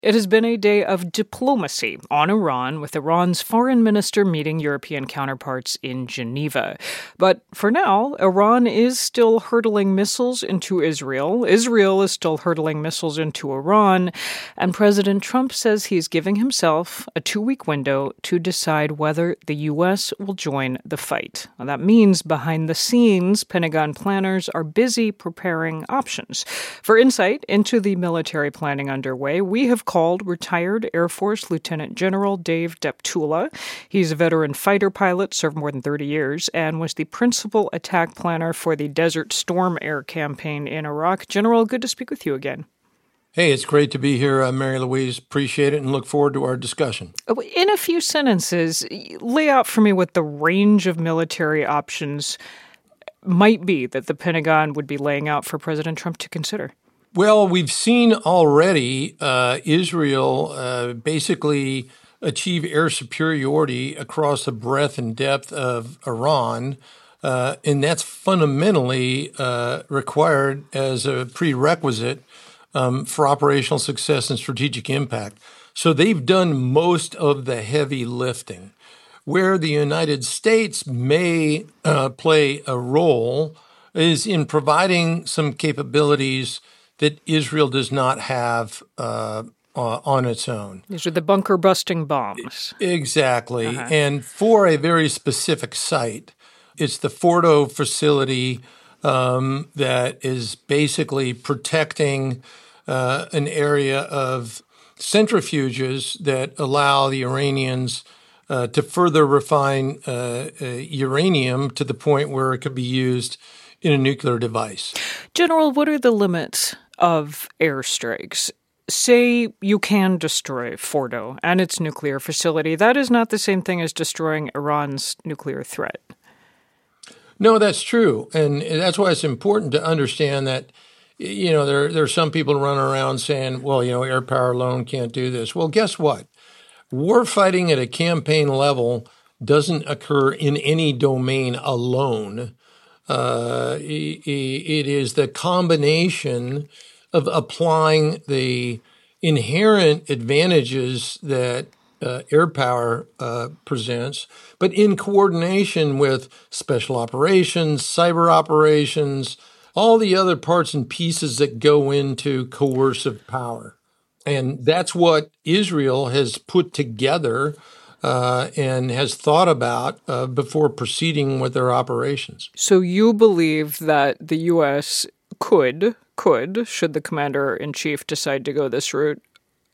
It has been a day of diplomacy on Iran, with Iran's foreign minister meeting European counterparts in Geneva. But for now, Iran is still hurtling missiles into Israel. Israel is still hurtling missiles into Iran. And President Trump says he's giving himself a 2-week window to decide whether the U.S. will join the fight. Well, that means behind the scenes, Pentagon planners are busy preparing options. For insight into the military planning underway, we have called retired Air Force Lieutenant General Dave Deptula. He's a veteran fighter pilot, served more than 30 years, and was the principal attack planner for the Desert Storm air campaign in Iraq. General, good to speak with you again. Hey, it's great to be here, Mary Louise. Appreciate it and look forward to our discussion. In a few sentences, lay out for me what the range of military options might be that the Pentagon would be laying out for President Trump to consider. Well, we've seen already Israel basically achieve air superiority across the breadth and depth of Iran, and that's fundamentally required as a prerequisite for operational success and strategic impact. So they've done most of the heavy lifting. Where the United States may play a role is in providing some capabilities that Israel does not have on its own. These are the bunker-busting bombs. Exactly. And for a very specific site, it's the Fordo facility that is basically protecting an area of centrifuges that allow the Iranians to further refine uranium to the point where it could be used in a nuclear device. General, what are the limits of airstrikes? Say you can destroy Fordo and its nuclear facility. That is not the same thing as destroying Iran's nuclear threat. No, that's true. And that's why it's important to understand that, there are some people running around saying, well, air power alone can't do this. Well, guess what? War fighting at a campaign level doesn't occur in any domain alone. It is the combination of applying the inherent advantages that air power presents, but in coordination with special operations, cyber operations, all the other parts and pieces that go into coercive power. And that's what Israel has put together and has thought about before proceeding with their operations. So you believe that the U.S. could, should the commander-in-chief decide to go this route,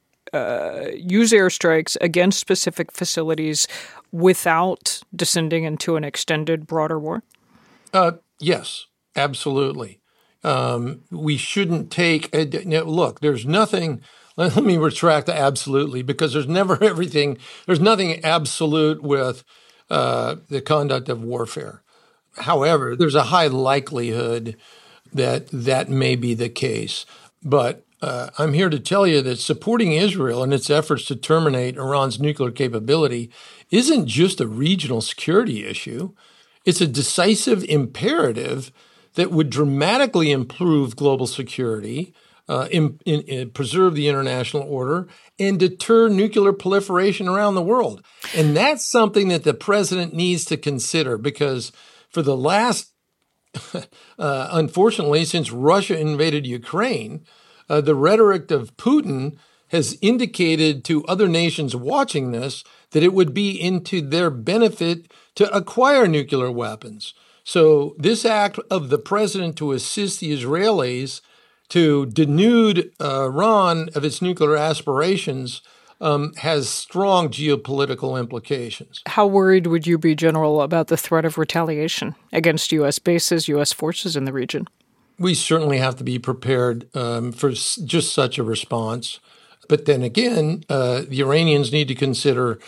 use airstrikes against specific facilities without descending into an extended, broader war? Yes, absolutely. We shouldn't take look, there's nothing. Let me retract the absolutely, because there's nothing absolute with the conduct of warfare. However, there's a high likelihood that may be the case. But I'm here to tell you that supporting Israel in its efforts to terminate Iran's nuclear capability isn't just a regional security issue. It's a decisive imperative that would dramatically improve global security, preserve the international order, and deter nuclear proliferation around the world. And that's something that the president needs to consider, because for the last, unfortunately, since Russia invaded Ukraine, the rhetoric of Putin has indicated to other nations watching this that it would be into their benefit to acquire nuclear weapons. So this act of the president to assist the Israelis to denude Iran of its nuclear aspirations has strong geopolitical implications. How worried would you be, General, about the threat of retaliation against U.S. bases, U.S. forces in the region? We certainly have to be prepared for just such a response. But then again, the Iranians need to consider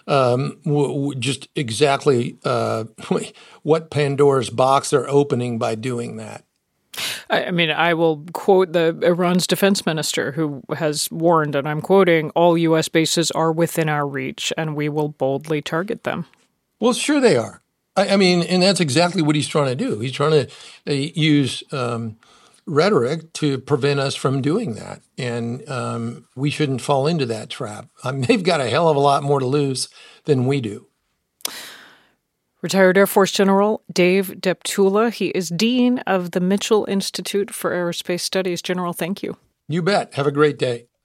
just exactly what Pandora's box they're opening by doing that. I mean, I will quote Iran's defense minister, who has warned, and I'm quoting, all U.S. bases are within our reach, and we will boldly target them. Well, sure they are. I mean, and that's exactly what he's trying to do. He's trying to use rhetoric to prevent us from doing that. And we shouldn't fall into that trap. They've got a hell of a lot more to lose than we do. Retired Air Force General Dave Deptula. He is Dean of the Mitchell Institute for Aerospace Studies. General, thank you. You bet. Have a great day.